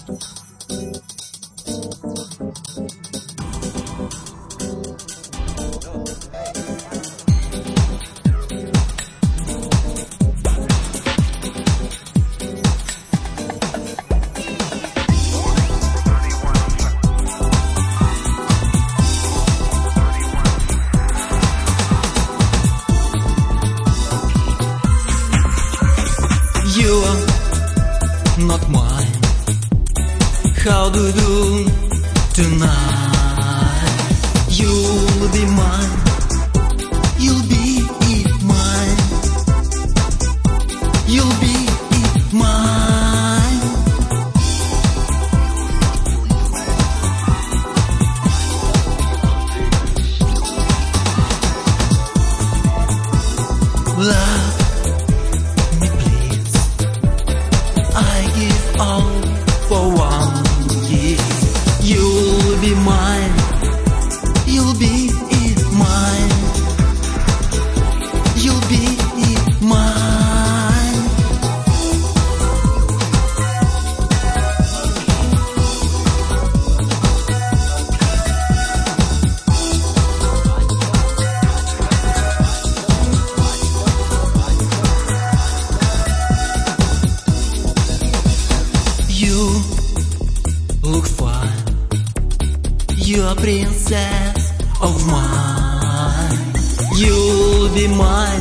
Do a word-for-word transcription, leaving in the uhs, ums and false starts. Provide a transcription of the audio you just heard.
You're not mine. How do you do tonight? You'll be mine. You'll be mine. You'll be mine. Love me please. I give all for one year. You'll be mine. You'll be mine. You'll be mine. You look fine. You're a princess of mine. You'll be mine.